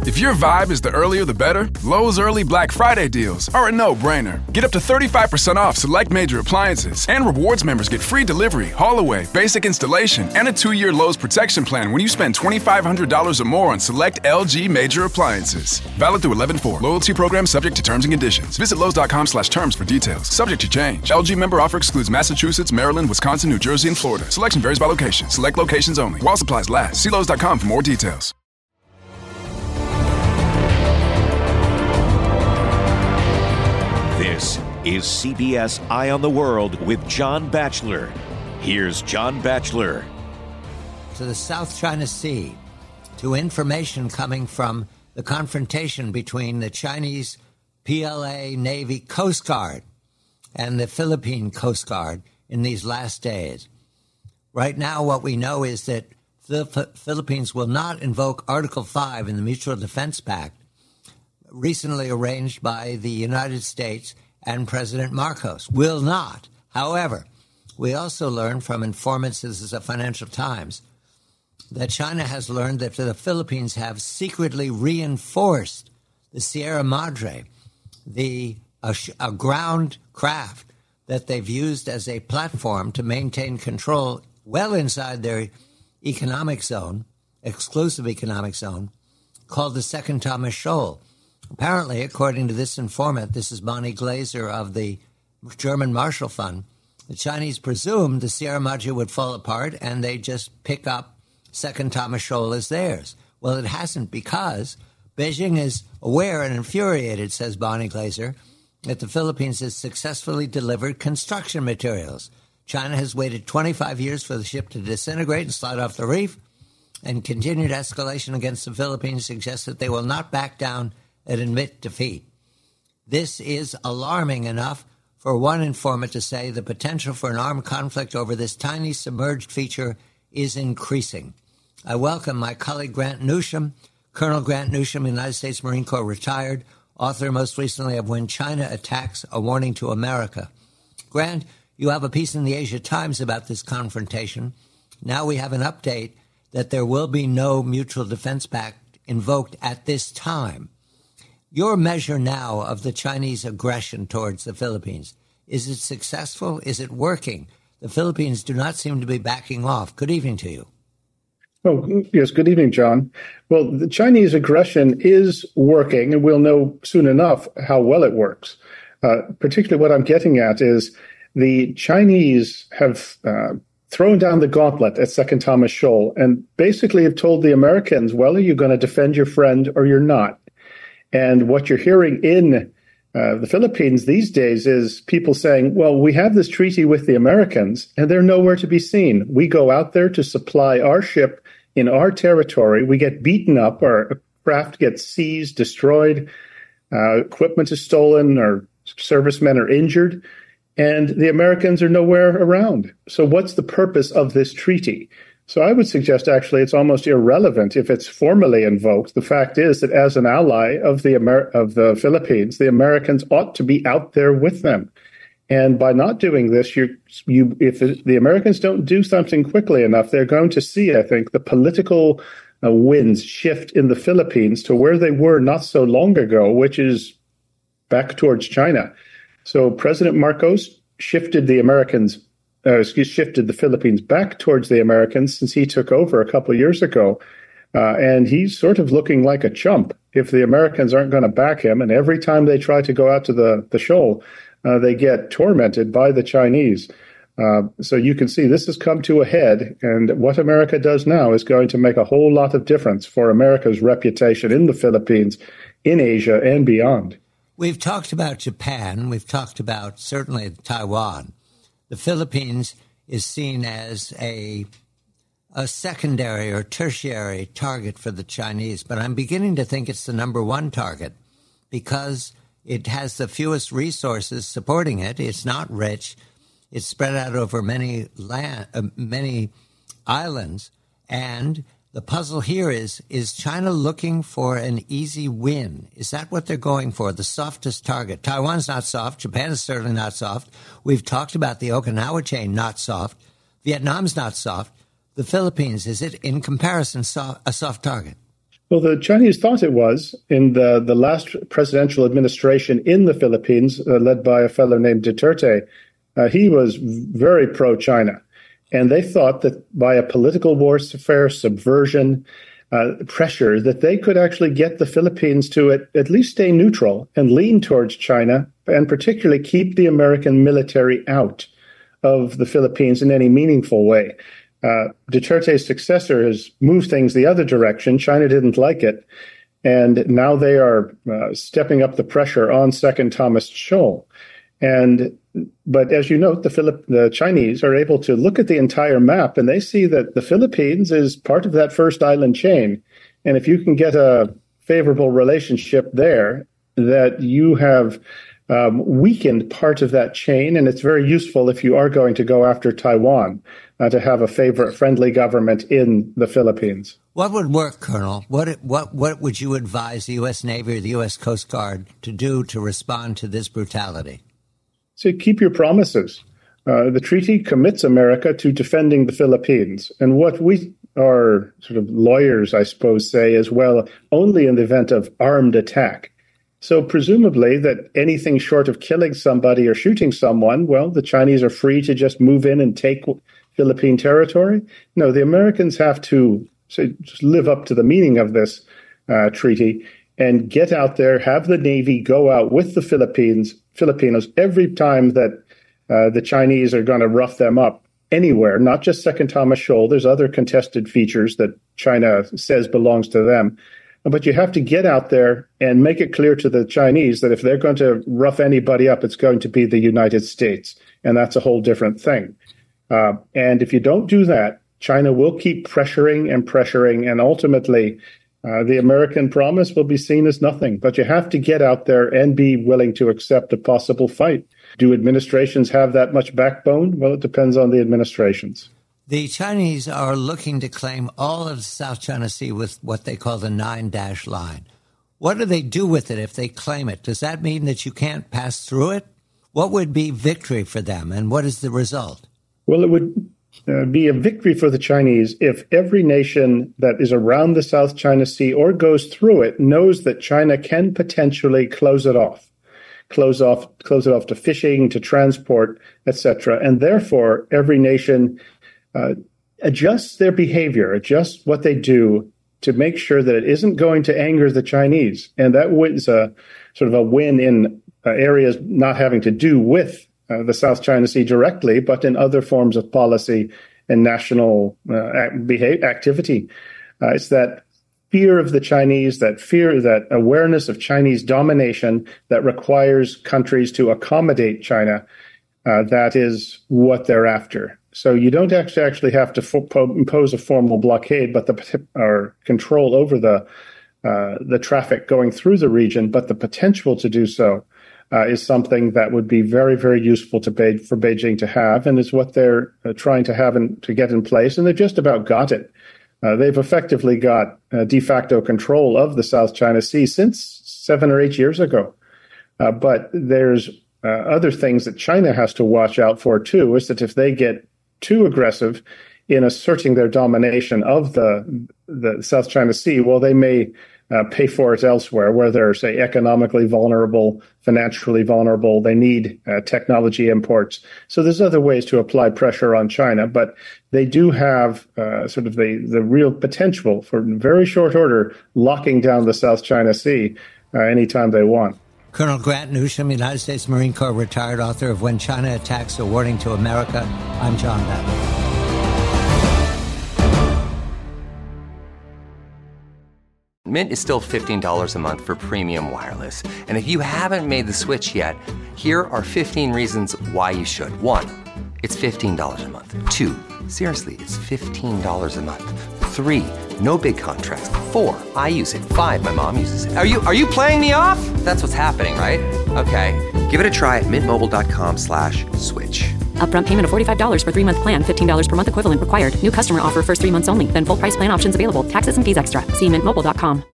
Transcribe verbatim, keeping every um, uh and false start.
If your vibe is the earlier the better, Lowe's early Black Friday deals are a no-brainer. Get up to thirty-five percent off select major appliances, and rewards members get free delivery, haul-away, basic installation, and a two-year Lowe's protection plan when you spend twenty-five hundred dollars or more on select L G major appliances. Valid through eleven four. Loyalty program subject to terms and conditions. Visit Lowe's.com slash terms for details. Subject to change. L G member offer excludes Massachusetts, Maryland, Wisconsin, New Jersey, and Florida. Selection varies by location. Select locations only. While supplies last. See Lowe's dot com for more details. This is C B S Eye on the World with John Batchelor. Here's John Batchelor. To the South China Sea, to information coming from the confrontation between the Chinese P L A Navy Coast Guard and the Philippine Coast Guard in these last days. Right now, what we know is that the Philippines will not invoke Article five in the Mutual Defense Pact, recently arranged by the United States and President Marcos. Will not. However, we also learned from informants, this is a Financial Times, that China has learned that the Philippines have secretly reinforced the Sierra Madre, the a, a ground craft that they've used as a platform to maintain control well inside their economic zone, exclusive economic zone, called the Second Thomas Shoal. Apparently, according to this informant, this is Bonnie Glaser of the German Marshall Fund, the Chinese presumed the Sierra Madre would fall apart and they just pick up Second Thomas Shoal as theirs. Well, it hasn't, because Beijing is aware and infuriated, says Bonnie Glaser, that the Philippines has successfully delivered construction materials. China has waited twenty-five years for the ship to disintegrate and slide off the reef, and continued escalation against the Philippines suggests that they will not back down and admit defeat. This is alarming enough for one informant to say the potential for an armed conflict over this tiny submerged feature is increasing. I welcome my colleague Grant Newsham, Colonel Grant Newsham, United States Marine Corps retired, author most recently of When China Attacks, A Warning to America. Grant, you have a piece in the Asia Times about this confrontation. Now we have an update that there will be no Mutual Defense Pact invoked at this time. Your measure now of the Chinese aggression towards the Philippines, is it successful? Is it working? The Philippines do not seem to be backing off. Good evening to you. Oh, yes. Good evening, John. Well, the Chinese aggression is working, and we'll know soon enough how well it works. Uh, particularly what I'm getting at is the Chinese have uh, thrown down the gauntlet at Second Thomas Shoal and basically have told the Americans, well, are you going to defend your friend or you're not? And what you're hearing in uh, the Philippines these days is people saying, well, we have this treaty with the Americans and they're nowhere to be seen. We go out there to supply our ship in our territory. We get beaten up. Our craft gets seized, destroyed. Uh, equipment is stolen. Our servicemen are injured. And the Americans are nowhere around. So what's the purpose of this treaty? So I would suggest, actually, it's almost irrelevant if it's formally invoked. The fact is that as an ally of the Amer- of the Philippines, the Americans ought to be out there with them. And by not doing this, you you if it, the Americans don't do something quickly enough, they're going to see, I think, the political uh, winds shift in the Philippines to where they were not so long ago, which is back towards China. So President Marcos shifted the Americans Uh, excuse, shifted the Philippines back towards the Americans since he took over a couple of years ago. Uh, and he's sort of looking like a chump if the Americans aren't going to back him. And every time they try to go out to the, the shoal, uh, they get tormented by the Chinese. Uh, so you can see this has come to a head. And what America does now is going to make a whole lot of difference for America's reputation in the Philippines, in Asia, and beyond. We've talked about Japan. We've talked about certainly Taiwan. The Philippines is seen as a a secondary or tertiary target for the Chinese, but I'm beginning to think it's the number one target because it has the fewest resources supporting it. It's not rich. It's spread out over many land, uh, many islands, and the puzzle here is, is China looking for an easy win? Is that what they're going for, the softest target? Taiwan's not soft. Japan is certainly not soft. We've talked about the Okinawa chain, not soft. Vietnam's not soft. The Philippines, is it in comparison so- a soft target? Well, the Chinese thought it was in the, the last presidential administration in the Philippines, uh, led by a fellow named Duterte. Uh, he was very pro-China. And they thought that by a political warfare, subversion, uh, pressure, that they could actually get the Philippines to at, at least stay neutral and lean towards China, and particularly keep the American military out of the Philippines in any meaningful way. Uh, Duterte's successor has moved things the other direction. China didn't like it. And now they are uh, stepping up the pressure on Second Thomas Shoal. And but as you note, the Philip, the Chinese are able to look at the entire map, and they see that the Philippines is part of that first island chain. And if you can get a favorable relationship there, that you have um, weakened part of that chain, and it's very useful if you are going to go after Taiwan uh, to have a favorite friendly government in the Philippines. What would work, Colonel? What what what would you advise the U S Navy or the U S Coast Guard to do to respond to this brutality? So keep your promises. Uh, the treaty commits America to defending the Philippines. And what we, our sort of lawyers, I suppose, say is, well, only in the event of armed attack. So presumably that anything short of killing somebody or shooting someone, well, the Chinese are free to just move in and take Philippine territory. No, the Americans have to so just live up to the meaning of this uh, treaty and get out there, have the Navy go out with the Philippines, Filipinos every time that uh, the Chinese are going to rough them up anywhere, not just Second Thomas Shoal. There's other contested features that China says belongs to them. But you have to get out there and make it clear to the Chinese that if they're going to rough anybody up, it's going to be the United States. And that's a whole different thing. Uh, and if you don't do that, China will keep pressuring and pressuring, and ultimately Uh, the American promise will be seen as nothing. But you have to get out there and be willing to accept a possible fight. Do administrations have that much backbone? Well, it depends on the administrations. The Chinese are looking to claim all of the South China Sea with what they call the nine-dash line. What do they do with it if they claim it? Does that mean that you can't pass through it? What would be victory for them, and what is the result? Well, it would Uh, be a victory for the Chinese if every nation that is around the South China Sea or goes through it knows that China can potentially close it off, close off, close it off to fishing, to transport, et cetera. And therefore, every nation uh, adjusts their behavior, adjusts what they do to make sure that it isn't going to anger the Chinese. And that is a sort of a win in uh, areas not having to do with Uh, the South China Sea directly, but in other forms of policy and national uh, behavior, activity. Uh, it's that fear of the Chinese, that fear, that awareness of Chinese domination that requires countries to accommodate China. Uh, that is what they're after. So you don't actually actually have to fo- impose a formal blockade, but the or control over the uh, the traffic going through the region, but the potential to do so Uh, is something that would be very, very useful to Be- for Beijing to have, and is what they're uh, trying to have in, to get in place, and they've just about got it. Uh, they've effectively got uh, de facto control of the South China Sea since seven or eight years ago. Uh, but there's uh, other things that China has to watch out for, too, is that if they get too aggressive in asserting their domination of the, the South China Sea, well, they may Uh, pay for it elsewhere, where they're, say, economically vulnerable, financially vulnerable. They need uh, technology imports. So there's other ways to apply pressure on China, but they do have uh, sort of the, the real potential for, in very short order, locking down the South China Sea uh, anytime they want. Colonel Grant Newsham, United States Marine Corps retired author of When China Attacks, A Warning to America. I'm John Batchelor. Mint is still fifteen dollars a month for premium wireless. And if you haven't made the switch yet, here are fifteen reasons why you should. One, it's fifteen dollars a month. Two, seriously, it's fifteen dollars a month. Three, no big contracts. Four, I use it. Five, my mom uses it. Are you are you playing me off? That's what's happening, right? Okay, give it a try at mintmobile.com slash switch. Upfront payment of forty-five dollars for three-month plan, fifteen dollars per month equivalent required. New customer offer first three months only, then full price plan options available. Taxes and fees extra. See mint mobile dot com.